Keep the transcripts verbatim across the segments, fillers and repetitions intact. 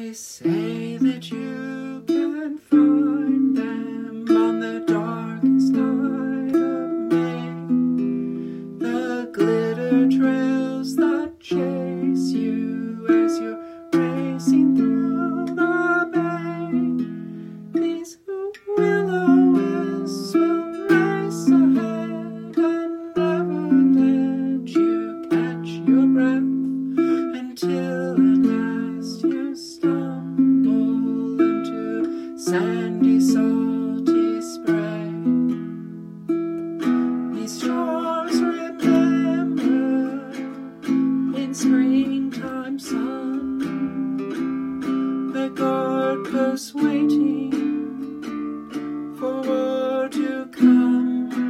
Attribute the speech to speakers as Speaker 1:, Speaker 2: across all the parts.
Speaker 1: They say that you can find them on the darkest night of May. The glitter trails that chase you as you're racing through the bay. These will-o-wisps will race ahead and never let you catch your breath until at last you stumble into sandy, salty spray. These shores remember in springtime sun, the guard posts waiting for war to come.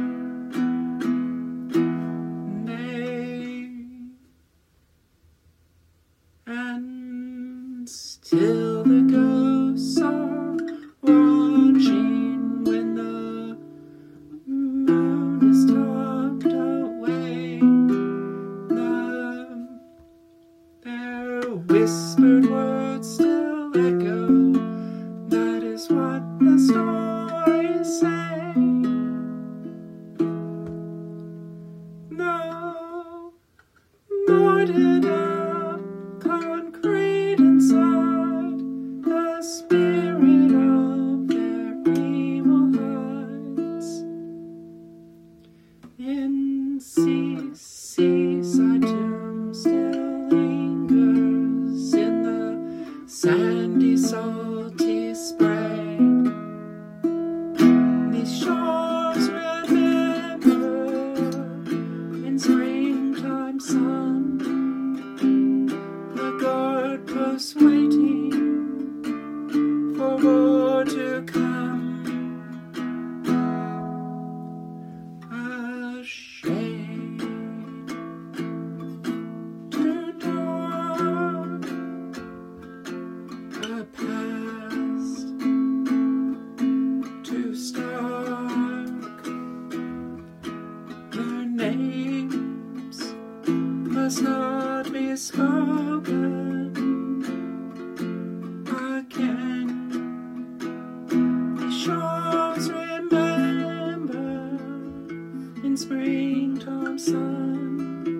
Speaker 1: Nay, and still the ghosts are watching when the moon is tucked away. The, their whispered words still echo. That is what the stories say. No more did a concrete inside the spirit of their evil hides. In sea, seaside tomb still lingers in the sandy, salty spray. These shores remember in springtime sun, the guard posts waiting for war to come. A shade too dark, a past too stark. Their names must not be spoken again. These shores remember in springtime sun,